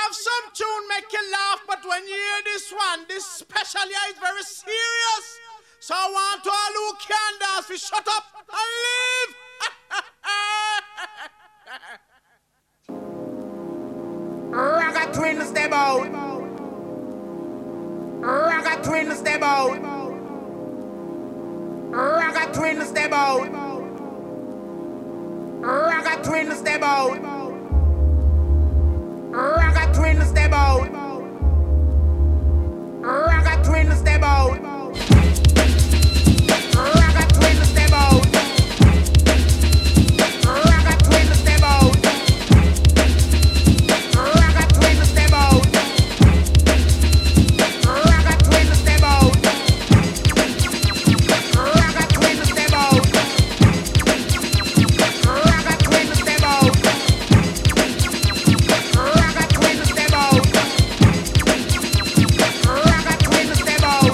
have some tune make you laugh, but when you hear this one, this special here is very serious. So I want to all who can dance, we shut up and leave. Ragga twin step out. Ragga twin step out. Ragga twin step out. Ragga twin step out. Ragga twin step out. Ragga twin step out. Ragga twin step out. Ragga twin step out. Ragga twin step out. Ragga twin step out. Ragga twin step out. Ragga twin step out. Ragga twin step out. Ragga twin step out.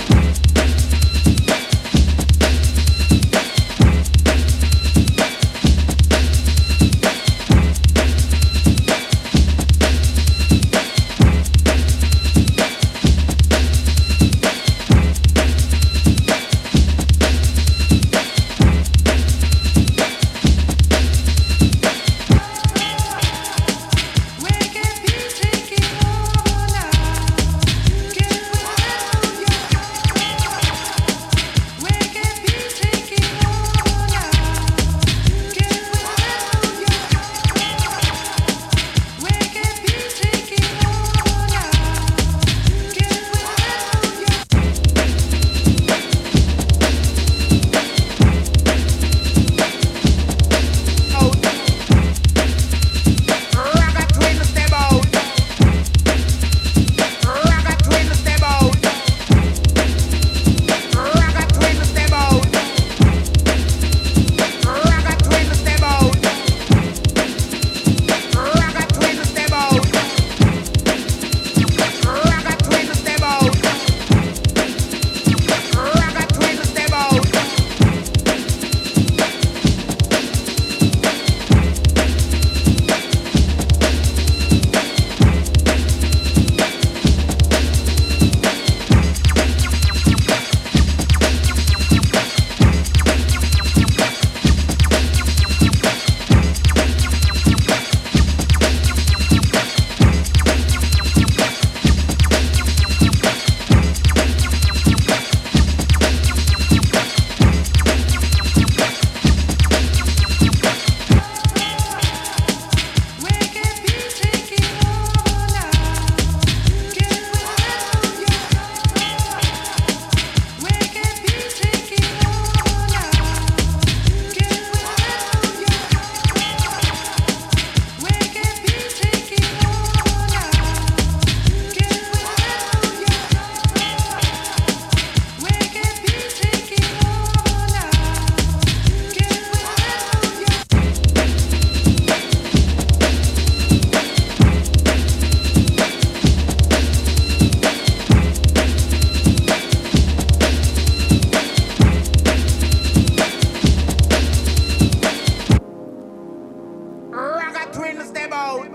Ragga twin step out.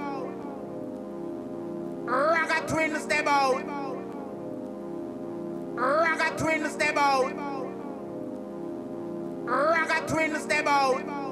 Ragga twin step out. Ragga twin step out. Ragga twin step out.